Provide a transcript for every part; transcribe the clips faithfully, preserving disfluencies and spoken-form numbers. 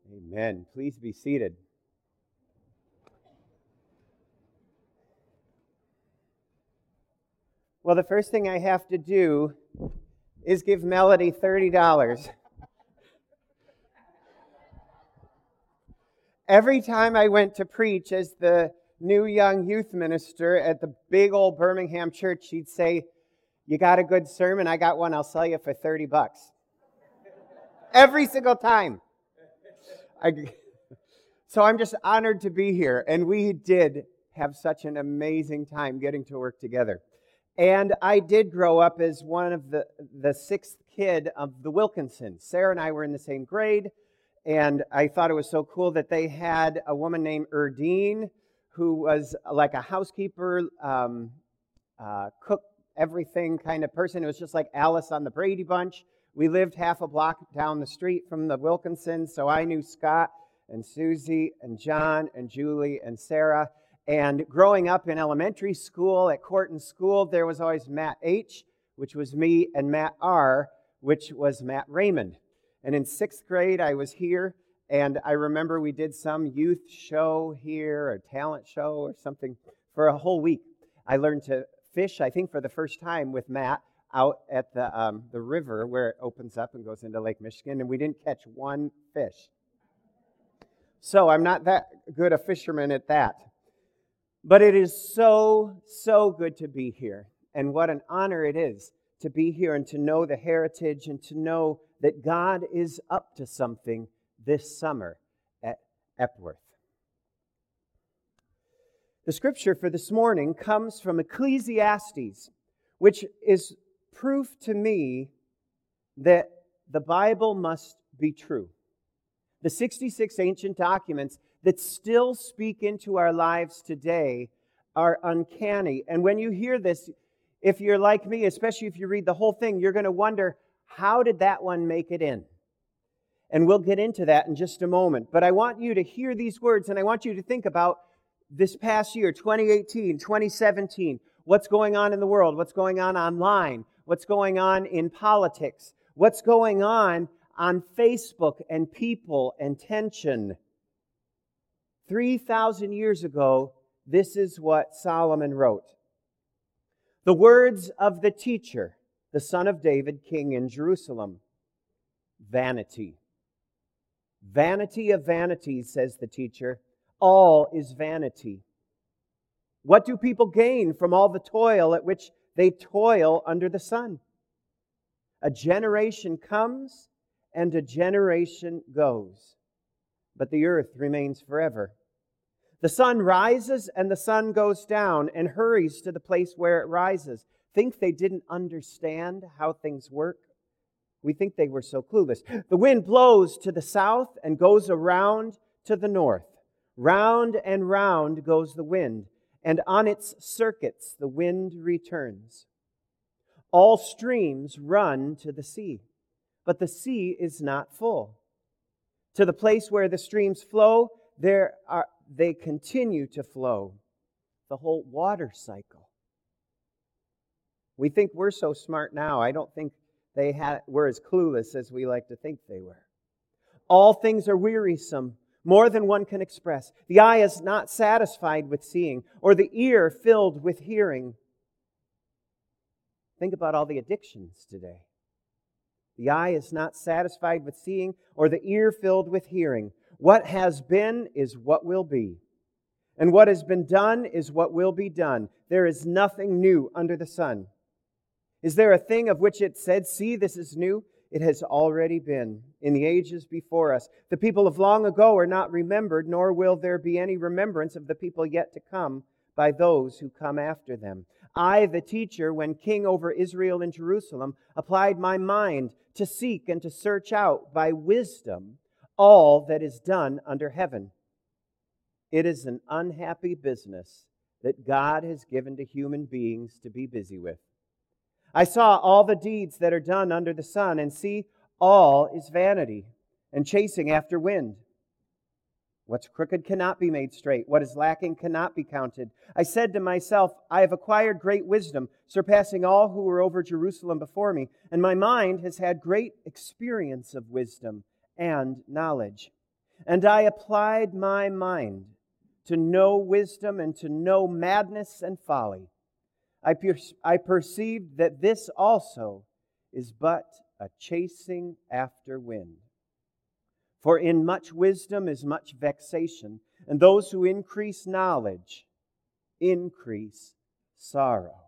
Amen. Please be seated. Well, the first thing I have to do is give Melody thirty dollars. Every time I went to preach as the new young youth minister at the big old Birmingham church, she'd say, "You got a good sermon? I got one. I'll sell you for thirty bucks." Every single time. I, so I'm just honored to be here. And we did have such an amazing time getting to work together. And I did grow up as one of the, the sixth kid of the Wilkinsons. Sarah and I were in the same grade. And I thought it was so cool that they had a woman named Erdine who was like a housekeeper, um, uh, cook, everything kind of person. It was just like Alice on the Brady Bunch. We lived half a block down the street from the Wilkinsons, so I knew Scott and Susie and John and Julie and Sarah. And growing up in elementary school at Corton School, there was always Matt H., which was me, and Matt R., which was Matt Raymond. And in sixth grade, I was here, and I remember we did some youth show here, or talent show or something, for a whole week. I learned to fish, I think, for the first time with Matt out at the um, the river where it opens up and goes into Lake Michigan, and we didn't catch one fish. So I'm not that good a fisherman at that. But it is so, so good to be here. And what an honor it is to be here and to know the heritage and to know that God is up to something this summer at Epworth. The scripture for this morning comes from Ecclesiastes, which is proof to me that the Bible must be true. The sixty-six ancient documents that still speak into our lives today are uncanny. And when you hear this, if you're like me, especially if you read the whole thing, you're going to wonder, how did that one make it in? And we'll get into that in just a moment. But I want you to hear these words, and I want you to think about this past year, twenty eighteen, twenty seventeen, what's going on in the world, what's going on online, what's going on in politics, what's going on on Facebook and people and tension. three thousand years ago, this is what Solomon wrote. The words of the teacher, the son of David, king in Jerusalem. Vanity. Vanity of vanities, says the teacher. All is vanity. What do people gain from all the toil at which they toil under the sun? A generation comes and a generation goes, but the earth remains forever. The sun rises and the sun goes down and hurries to the place where it rises. Think they didn't understand how things work? We think they were so clueless. The wind blows to the south and goes around to the north. Round and round goes the wind, and on its circuits the wind returns. All streams run to the sea, but the sea is not full. To the place where the streams flow, there are they continue to flow. The whole water cycle. We think we're so smart now. I don't think they had, were as clueless as we like to think they were. All things are wearisome, more than one can express. The eye is not satisfied with seeing, or the ear filled with hearing. Think about all the addictions today. The eye is not satisfied with seeing, or the ear filled with hearing. What has been is what will be. And what has been done is what will be done. There is nothing new under the sun. Is there a thing of which it said, "See, this is new"? It has already been in the ages before us. The people of long ago are not remembered, nor will there be any remembrance of the people yet to come by those who come after them. I, the teacher, when king over Israel and Jerusalem, applied my mind to seek and to search out by wisdom all that is done under heaven. It is an unhappy business that God has given to human beings to be busy with. I saw all the deeds that are done under the sun, and see, all is vanity and chasing after wind. What's crooked cannot be made straight. What is lacking cannot be counted. I said to myself, I have acquired great wisdom, surpassing all who were over Jerusalem before me, and my mind has had great experience of wisdom and knowledge. And I applied my mind to know wisdom and to know madness and folly. I, per- I perceived that this also is but a chasing after wind. For in much wisdom is much vexation, and those who increase knowledge increase sorrow.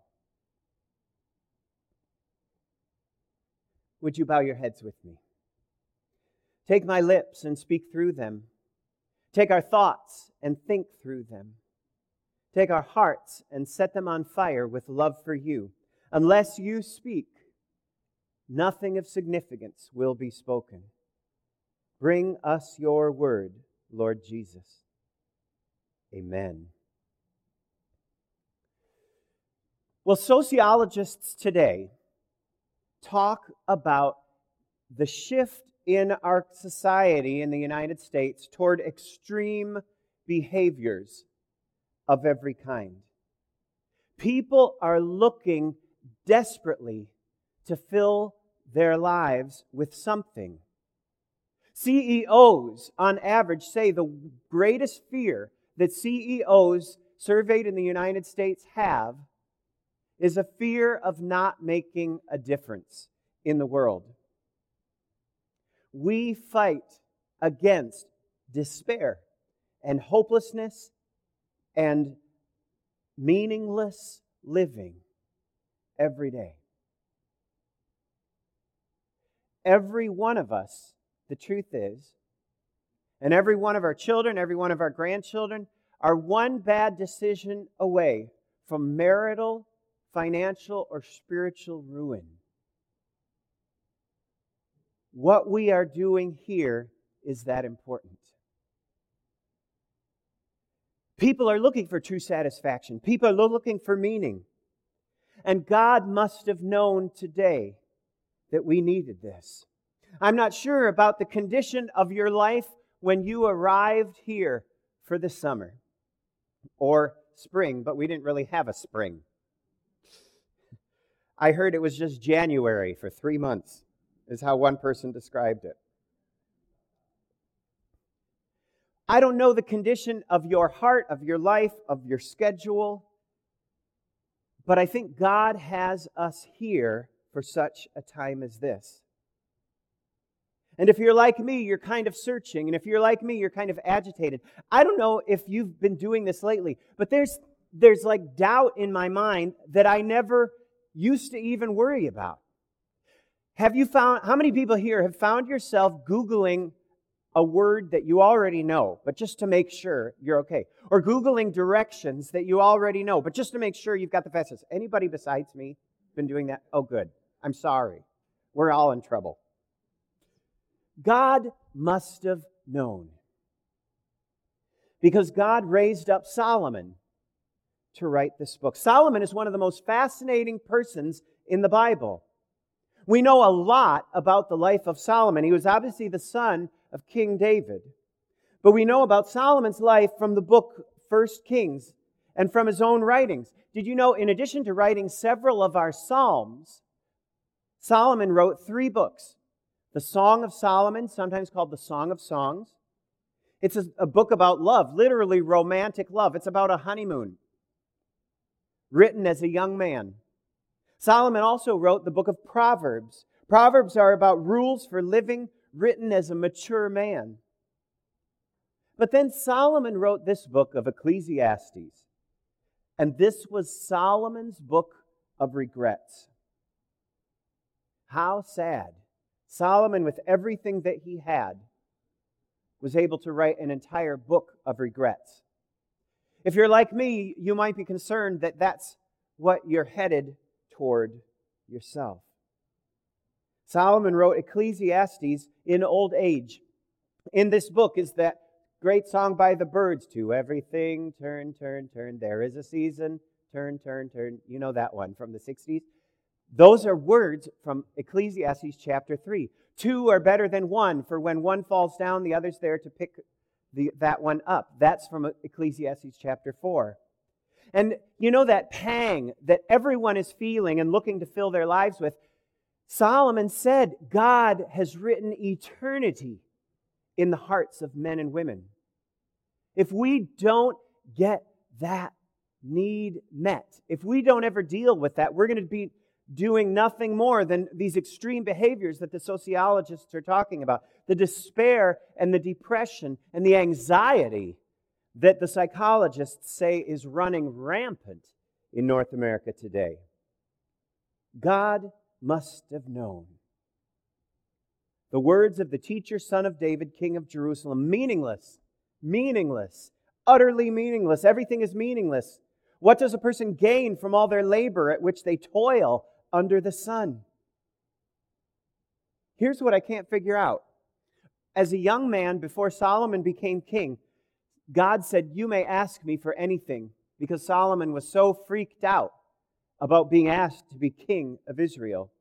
Would you bow your heads with me? Take my lips and speak through them. Take our thoughts and think through them. Take our hearts and set them on fire with love for you. Unless you speak, nothing of significance will be spoken. Bring us your word, Lord Jesus. Amen. Well, sociologists today talk about the shift in our society in the United States toward extreme behaviors of every kind. People are looking desperately to fill their lives with something. C E Os, on average, say the greatest fear that C E Os surveyed in the United States have is a fear of not making a difference in the world. We fight against despair and hopelessness and meaningless living every day. Every one of us, the truth is, and every one of our children, every one of our grandchildren, are one bad decision away from marital, financial, or spiritual ruin. What we are doing here is that important. People are looking for true satisfaction. People are looking for meaning. And God must have known today that we needed this. I'm not sure about the condition of your life when you arrived here for the summer or spring, but we didn't really have a spring. I heard it was just January for three months, is how one person described it. I don't know the condition of your heart, of your life, of your schedule, but I think God has us here for such a time as this. And if you're like me, you're kind of searching. And if you're like me, you're kind of agitated. I don't know if you've been doing this lately, but there's there's like doubt in my mind that I never used to even worry about. Have you found, how many people here have found yourself Googling a word that you already know, but just to make sure you're okay? Or Googling directions that you already know, but just to make sure you've got the fastest? Anybody besides me been doing that? Oh, good. I'm sorry. We're all in trouble. God must have known. Because God raised up Solomon to write this book. Solomon is one of the most fascinating persons in the Bible. We know a lot about the life of Solomon. He was obviously the son of King David. But we know about Solomon's life from the book First Kings and from his own writings. Did you know, in addition to writing several of our Psalms, Solomon wrote three books. The Song of Solomon, sometimes called the Song of Songs. It's a, a book about love, literally romantic love. It's about a honeymoon, written as a young man. Solomon also wrote the book of Proverbs. Proverbs are about rules for living, written as a mature man. But then Solomon wrote this book of Ecclesiastes. And this was Solomon's book of regrets. How sad. Solomon, with everything that he had, was able to write an entire book of regrets. If you're like me, you might be concerned that that's what you're headed toward yourself. Solomon wrote Ecclesiastes in old age. In this book is that great song by the Byrds, to everything, turn, turn, turn, there is a season, turn, turn, turn. You know that one from the sixties. Those are words from Ecclesiastes chapter three. Two are better than one, for when one falls down, the other's there to pick the, that one up. That's from Ecclesiastes chapter four. And you know that pang that everyone is feeling and looking to fill their lives with? Solomon said, God has written eternity in the hearts of men and women. If we don't get that need met, if we don't ever deal with that, we're going to be doing nothing more than these extreme behaviors that the sociologists are talking about. The despair and the depression and the anxiety that the psychologists say is running rampant in North America today. God must have known. The words of the teacher, son of David, king of Jerusalem, meaningless, meaningless, utterly meaningless. Everything is meaningless. What does a person gain from all their labor at which they toil under the sun? Here's what I can't figure out. As a young man, before Solomon became king, God said, "You may ask me for anything," because Solomon was so freaked out about being asked to be king of Israel.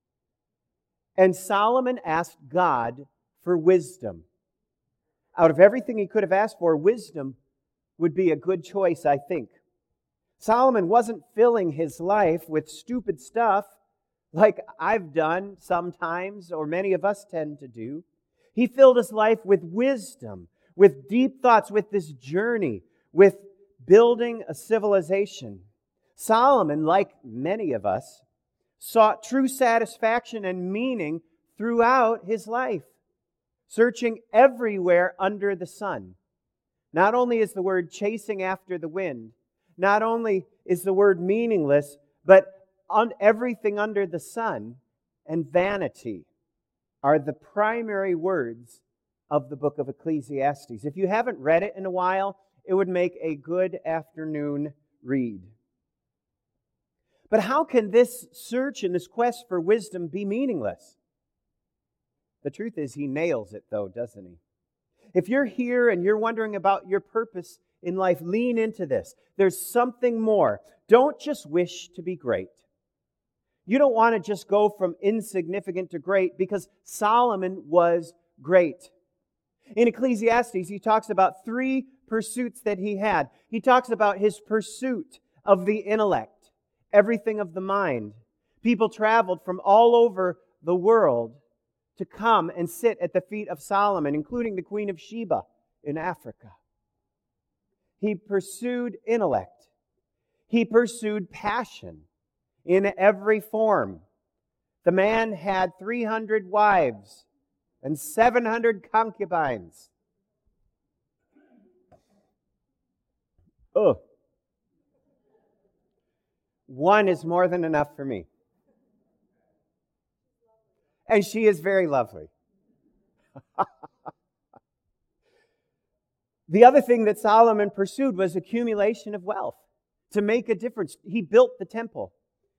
And Solomon asked God for wisdom. Out of everything he could have asked for, wisdom would be a good choice, I think. Solomon wasn't filling his life with stupid stuff like I've done sometimes, or many of us tend to do. He filled his life with wisdom, with deep thoughts, with this journey, with building a civilization. Solomon, like many of us, sought true satisfaction and meaning throughout his life, searching everywhere under the sun. Not only is the word chasing after the wind, not only is the word meaningless, but on everything under the sun and vanity are the primary words of the book of Ecclesiastes. If you haven't read it in a while, it would make a good afternoon read. But how can this search and this quest for wisdom be meaningless? The truth is, he nails it though, doesn't he? If you're here and you're wondering about your purpose in life, lean into this. There's something more. Don't just wish to be great. You don't want to just go from insignificant to great, because Solomon was great. In Ecclesiastes, he talks about three pursuits that he had. He talks about his pursuit of the intellect, everything of the mind. People traveled from all over the world to come and sit at the feet of Solomon, including the Queen of Sheba in Africa. He pursued intellect. He pursued passion in every form. The man had three hundred wives and seven hundred concubines. Oh, one is more than enough for me. And she is very lovely. The other thing that Solomon pursued was accumulation of wealth to make a difference. He built the temple,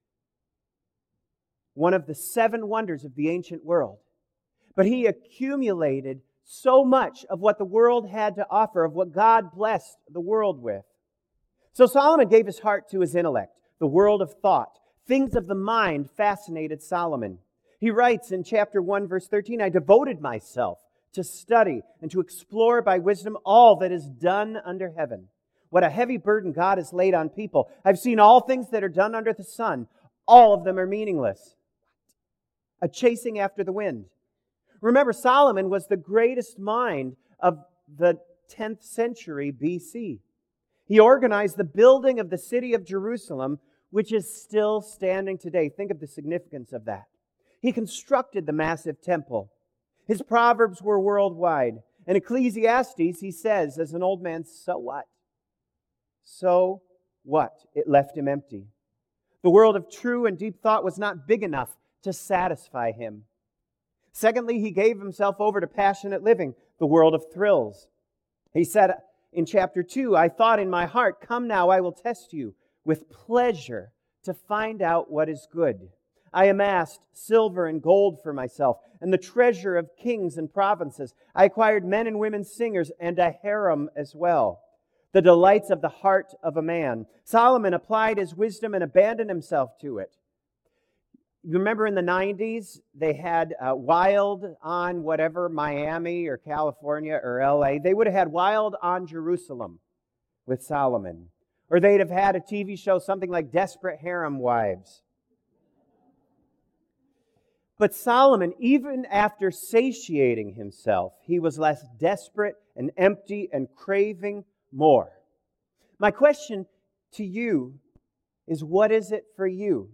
one of the seven wonders of the ancient world. But he accumulated so much of what the world had to offer, of what God blessed the world with. So Solomon gave his heart to his intellect, the world of thought. Things of the mind fascinated Solomon. He writes in chapter one, verse thirteen, "I devoted myself to study and to explore by wisdom all that is done under heaven. What a heavy burden God has laid on people. I've seen all things that are done under the sun. All of them are meaningless. A chasing after the wind." Remember, Solomon was the greatest mind of the tenth century B C. He organized the building of the city of Jerusalem, which is still standing today. Think of the significance of that. He constructed the massive temple. His proverbs were worldwide. In Ecclesiastes, he says, as an old man, so what? So what? It left him empty. The world of true and deep thought was not big enough to satisfy him. Secondly, he gave himself over to passionate living, the world of thrills. He said in chapter two, "I thought in my heart, come now, I will test you with pleasure to find out what is good. I amassed silver and gold for myself, and the treasure of kings and provinces. I acquired men and women singers, and a harem as well. The delights of the heart of a man." Solomon applied his wisdom and abandoned himself to it. You remember in the nineties, they had uh, Wild on whatever, Miami or California or L A. They would have had Wild on Jerusalem with Solomon. Or they'd have had a T V show, something like Desperate Harem Wives. But Solomon, even after satiating himself, he was less desperate and empty and craving more. My question to you is, what is it for you?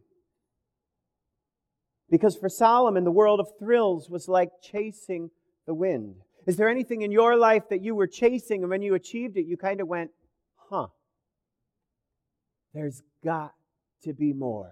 Because for Solomon, the world of thrills was like chasing the wind. Is there anything in your life that you were chasing, and when you achieved it, you kind of went, huh, there's got to be more?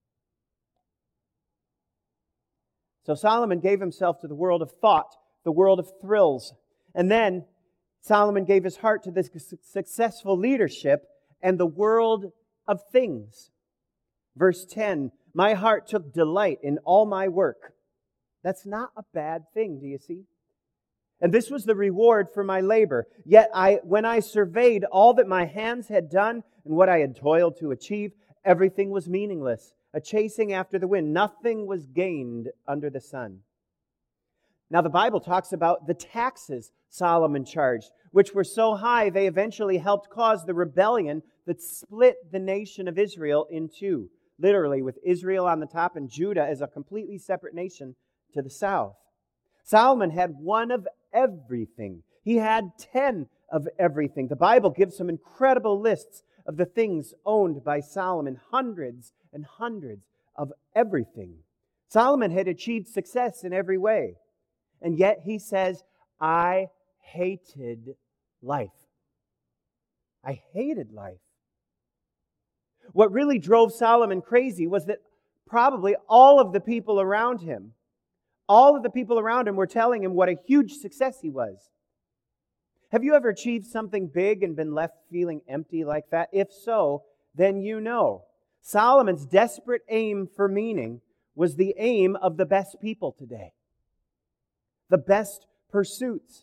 So Solomon gave himself to the world of thought, the world of thrills. And then Solomon gave his heart to this successful leadership and the world of things. Verse ten, my heart took delight in all my work. That's not a bad thing, do you see? And this was the reward for my labor. Yet I, when I surveyed all that my hands had done and what I had toiled to achieve, everything was meaningless, a chasing after the wind. Nothing was gained under the sun. Now the Bible talks about the taxes Solomon charged, which were so high they eventually helped cause the rebellion that split the nation of Israel in two. Literally, with Israel on the top and Judah as a completely separate nation to the south. Solomon had one of everything. He had ten of everything. The Bible gives some incredible lists of the things owned by Solomon. Hundreds and hundreds of everything. Solomon had achieved success in every way. And yet he says, I hated life. I hated life. What really drove Solomon crazy was that probably all of the people around him, all of the people around him were telling him what a huge success he was. Have you ever achieved something big and been left feeling empty like that? If so, then you know. Solomon's desperate aim for meaning was the aim of the best people today. The best pursuits.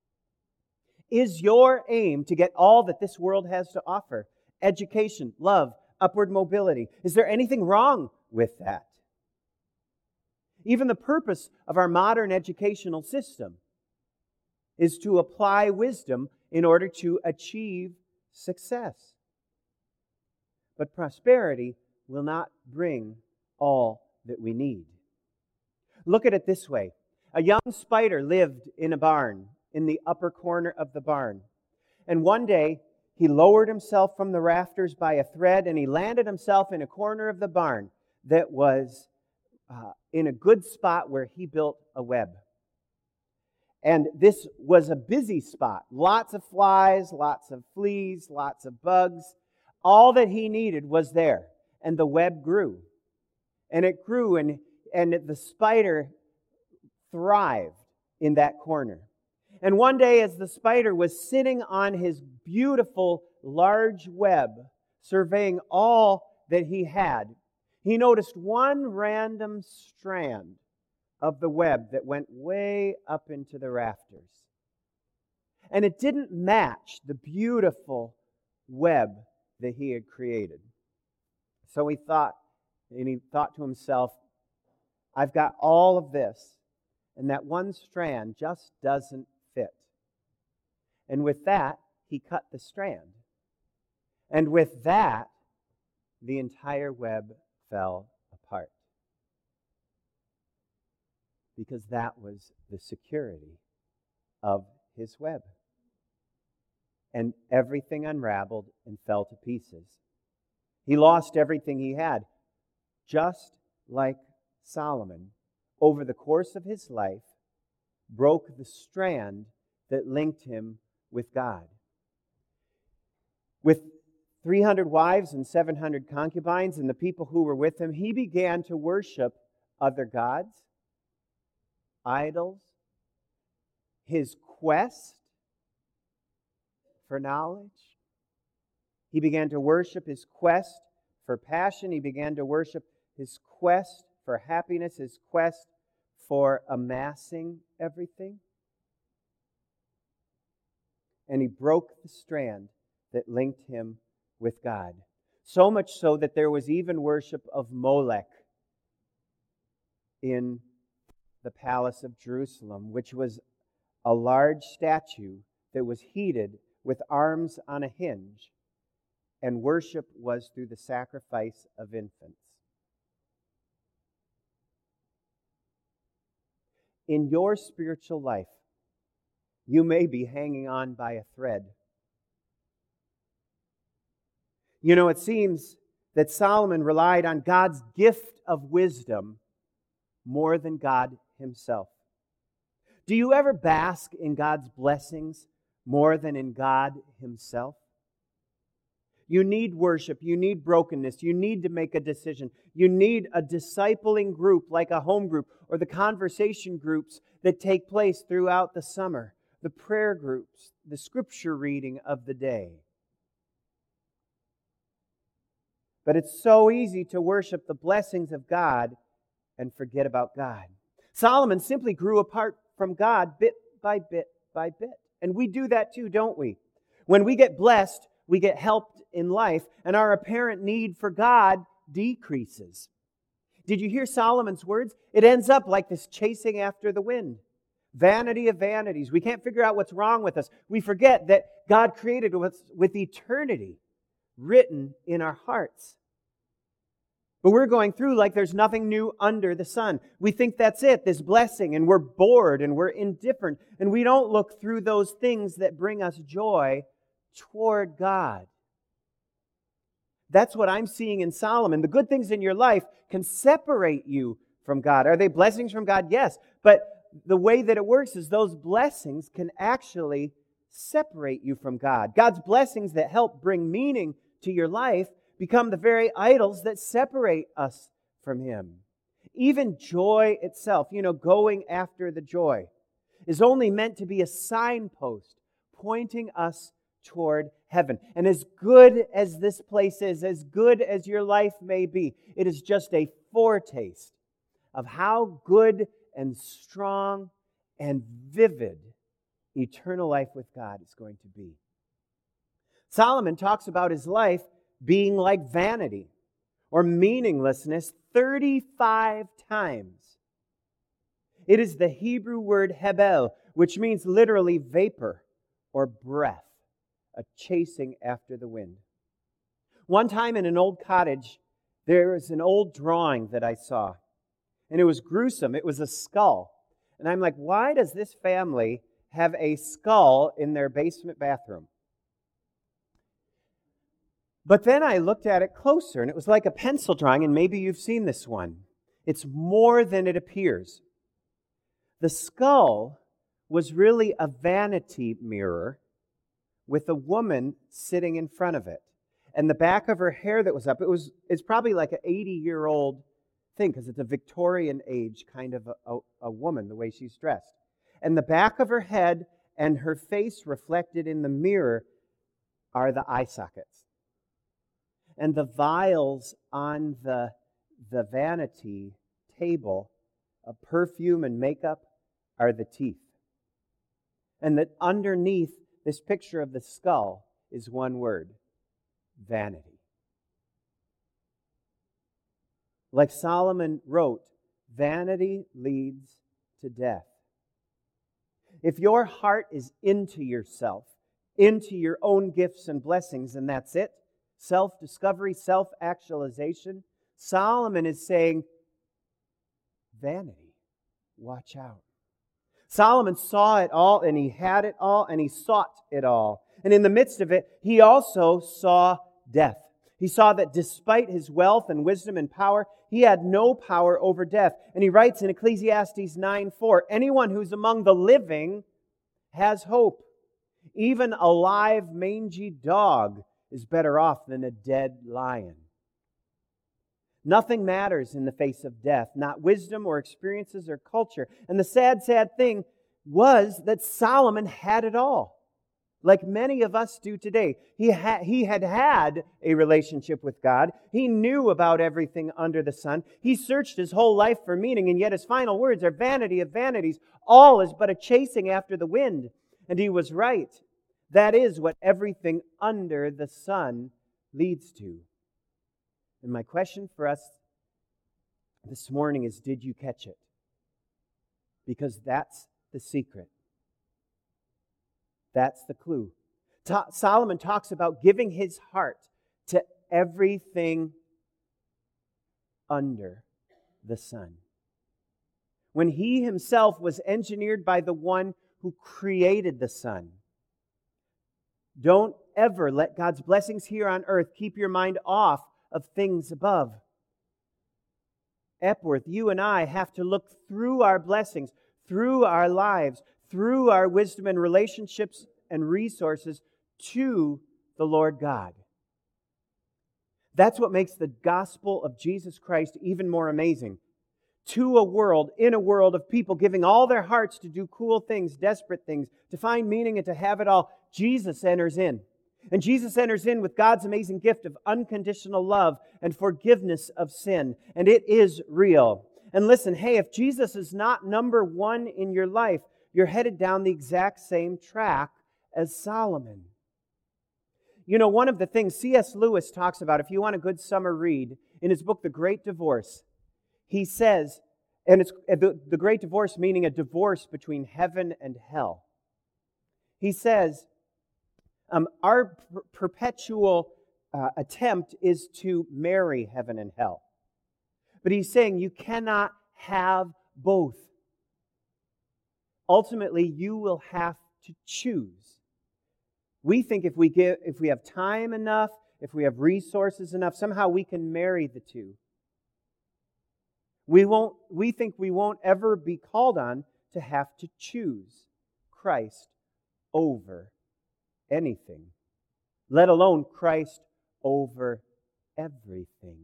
Is your aim to get all that this world has to offer? Education, love, upward mobility. Is there anything wrong with that? Even the purpose of our modern educational system is to apply wisdom in order to achieve success. But prosperity will not bring all that we need. Look at it this way. A young spider lived in a barn, in the upper corner of the barn. And one day, he lowered himself from the rafters by a thread, and he landed himself in a corner of the barn that was uh, in a good spot where he built a web. And this was a busy spot. Lots of flies, lots of fleas, lots of bugs. All that he needed was there. And the web grew. And it grew, and, and the spider thrived in that corner. And one day, as the spider was sitting on his beautiful large web, surveying all that he had, he noticed one random strand of the web that went way up into the rafters. And it didn't match the beautiful web that he had created. So he thought, and he thought to himself, I've got all of this, and that one strand just doesn't fit. And with that, he cut the strand. And with that, the entire web fell apart. Because that was the security of his web. And everything unraveled and fell to pieces. He lost everything he had. Just like Solomon, over the course of his life, broke the strand that linked him with God. With three hundred wives and seven hundred concubines and the people who were with him, he began to worship other gods, idols, his quest for knowledge. He began to worship his quest for passion. He began to worship his quest for happiness, his quest for amassing everything. And he broke the strand that linked him with God. So much so that there was even worship of Molech in the palace of Jerusalem, which was a large statue that was heated with arms on a hinge, and worship was through the sacrifice of infants. in your spiritual life, you may be hanging on by a thread. You know, it seems that Solomon relied on God's gift of wisdom more than God himself. Do you ever bask in God's blessings more than in God himself? You need worship. You need brokenness. You need to make a decision. You need a discipling group like a home group or the conversation groups that take place throughout the summer, the prayer groups, the scripture reading of the day. But it's so easy to worship the blessings of God and forget about God. Solomon simply grew apart from God bit by bit by bit. And we do that too, don't we? When we get blessed, we get helped in life, and our apparent need for God decreases. Did you hear Solomon's words? It ends up like this chasing after the wind. Vanity of vanities. We can't figure out what's wrong with us. We forget that God created us with eternity written in our hearts. But we're going through like there's nothing new under the sun. We think that's it, this blessing, and we're bored and we're indifferent, and we don't look through those things that bring us joy toward God. That's what I'm seeing in Solomon. The good things in your life can separate you from God. Are they blessings from God? Yes. But the way that it works is those blessings can actually separate you from God. God's blessings that help bring meaning to your life become the very idols that separate us from Him. Even joy itself, you know, going after the joy, is only meant to be a signpost pointing us toward heaven. And as good as this place is, as good as your life may be, it is just a foretaste of how good and strong and vivid eternal life with God is going to be. Solomon talks about his life being like vanity or meaninglessness thirty-five times. It is the Hebrew word hebel, which means literally vapor or breath, a chasing after the wind. One time in an old cottage, there was an old drawing that I saw, and it was gruesome. It was a skull. And I'm like, why does this family have a skull in their basement bathroom? But then I looked at it closer, and it was like a pencil drawing, and maybe you've seen this one. It's more than it appears. The skull was really a vanity mirror with a woman sitting in front of it. And the back of her hair that was up, it was it's probably like an eighty-year-old thing, because it's a Victorian age kind of a, a, a woman, the way she's dressed. And the back of her head and her face reflected in the mirror are the eye sockets. And the vials on the, the vanity table of perfume and makeup are the teeth. And that underneath this picture of the skull is one word: vanity. Like Solomon wrote, vanity leads to death. If your heart is into yourself, into your own gifts and blessings, and that's it, self-discovery, self-actualization, Solomon is saying, vanity, watch out. Solomon saw it all, and he had it all, and he sought it all. And in the midst of it, he also saw death. He saw that despite his wealth and wisdom and power, he had no power over death. And he writes in Ecclesiastes nine four, anyone who's among the living has hope. Even a live, mangy dog is better off than a dead lion. Nothing matters in the face of death, not wisdom or experiences or culture. And the sad, sad thing was that Solomon had it all, like many of us do today. He had, he had had a relationship with God. He knew about everything under the sun. He searched his whole life for meaning, and yet his final words are vanity of vanities. All is but a chasing after the wind. And he was right. That is what everything under the sun leads to. And my question for us this morning is, did you catch it? Because that's the secret. That's the clue. Ta- Solomon talks about giving his heart to everything under the sun. when He Himself was engineered by the one who created the sun. Don't ever let God's blessings here on earth keep your mind off of things above. Epworth, you and I have to look through our blessings, through our lives, through our wisdom and relationships and resources to the Lord God. That's what makes the gospel of Jesus Christ even more amazing. To a world, in a world of people giving all their hearts to do cool things, desperate things, to find meaning and to have it all, Jesus enters in. And Jesus enters in with God's amazing gift of unconditional love and forgiveness of sin. And it is real. And listen, hey, if Jesus is not number one in your life, you're headed down the exact same track as Solomon. You know, one of the things C S Lewis talks about, if you want a good summer read, in his book, The Great Divorce, he says, and it's the, the Great Divorce meaning a divorce between heaven and hell. He says, um, our per- perpetual uh, attempt is to marry heaven and hell. But he's saying you cannot have both. Ultimately, you will have to choose. We think if we give, if we have time enough, if we have resources enough, somehow we can marry the two. We won't. We think we won't ever be called on to have to choose Christ over anything, let alone Christ over everything.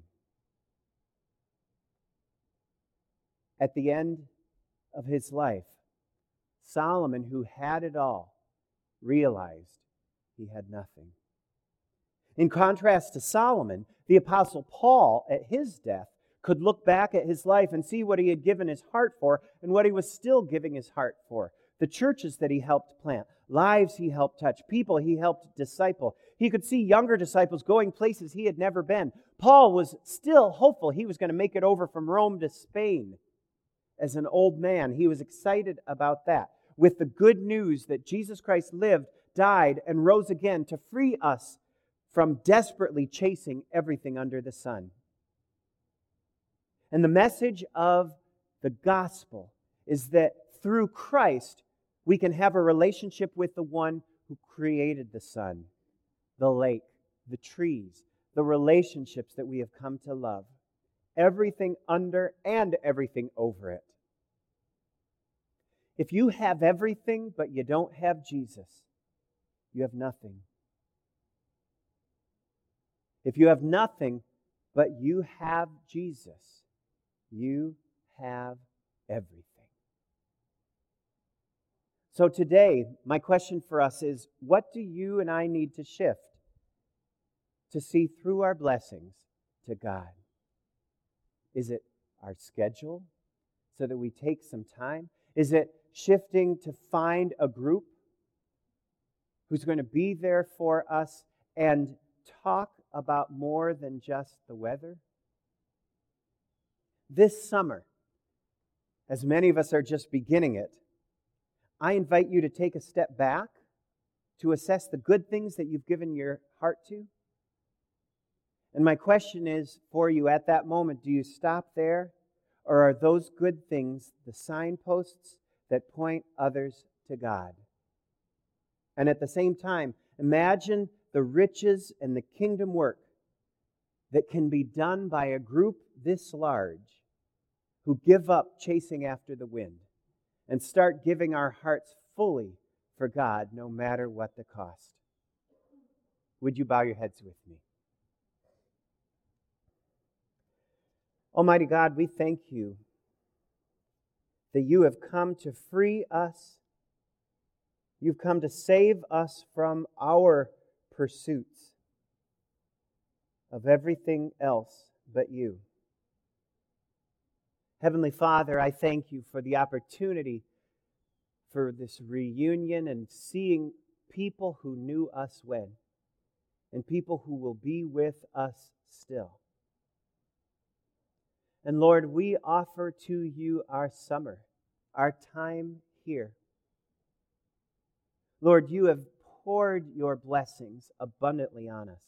At the end of his life, Solomon, who had it all, realized he had nothing. In contrast to Solomon, the Apostle Paul, at his death, could look back at his life and see what he had given his heart for and what he was still giving his heart for. The churches that he helped plant, lives he helped touch, people he helped disciple. He could see younger disciples going places he had never been. Paul was still hopeful he was going to make it over from Rome to Spain as an old man. He was excited about that, with the good news that Jesus Christ lived, died, and rose again to free us from desperately chasing everything under the sun. And the message of the gospel is that through Christ, we can have a relationship with the one who created the sun, the lake, the trees, the relationships that we have come to love. Everything under and everything over it. If you have everything but you don't have Jesus, you have nothing. If you have nothing but you have Jesus, you have everything. So today, my question for us is, what do you and I need to shift to see through our blessings to God? Is it our schedule so that we take some time? Is it shifting to find a group who's going to be there for us and talk about more than just the weather? This summer, as many of us are just beginning it, I invite you to take a step back to assess the good things that you've given your heart to. And my question is for you at that moment, do you stop there? Or are those good things the signposts that point others to God? And at the same time, imagine the riches and the kingdom work that can be done by a group this large who give up chasing after the wind and start giving our hearts fully for God, no matter what the cost. Would you bow your heads with me? Almighty God, we thank you that you have come to free us. You've come to save us from our pursuits of everything else but you. Heavenly Father, I thank you for the opportunity for this reunion and seeing people who knew us when and people who will be with us still. And Lord, we offer to you our summer, our time here. Lord, you have poured your blessings abundantly on us.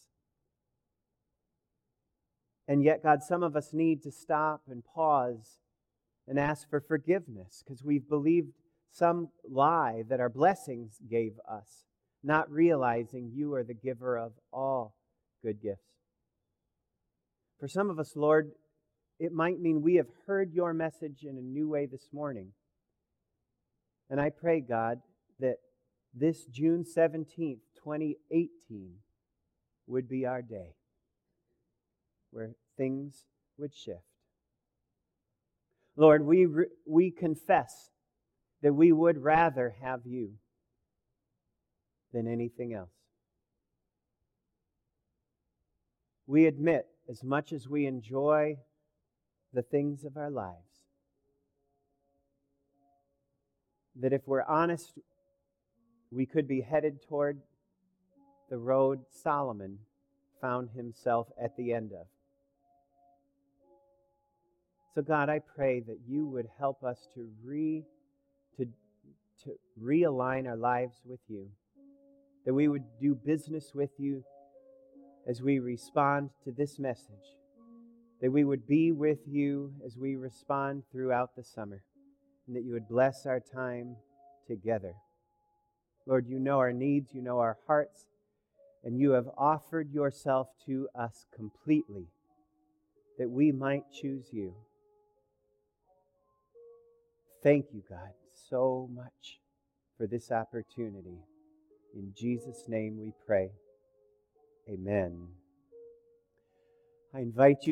And yet, God, some of us need to stop and pause and ask for forgiveness because we've believed some lie that our blessings gave us, not realizing you are the giver of all good gifts. For some of us, Lord, it might mean we have heard your message in a new way this morning. And I pray, God, that this June seventeenth, twenty eighteen would be our day where things would shift. Lord, we, re- we confess that we would rather have you than anything else. We admit, as much as we enjoy the things of our lives, that if we're honest, we could be headed toward the road Solomon found himself at the end of. So God, I pray that you would help us to re to, to realign our lives with you, that we would do business with you as we respond to this message, that we would be with you as we respond throughout the summer, and that you would bless our time together. Lord, you know our needs, you know our hearts, and you have offered yourself to us completely that we might choose you. Thank you, God, so much for this opportunity. In Jesus' name we pray. Amen. I invite you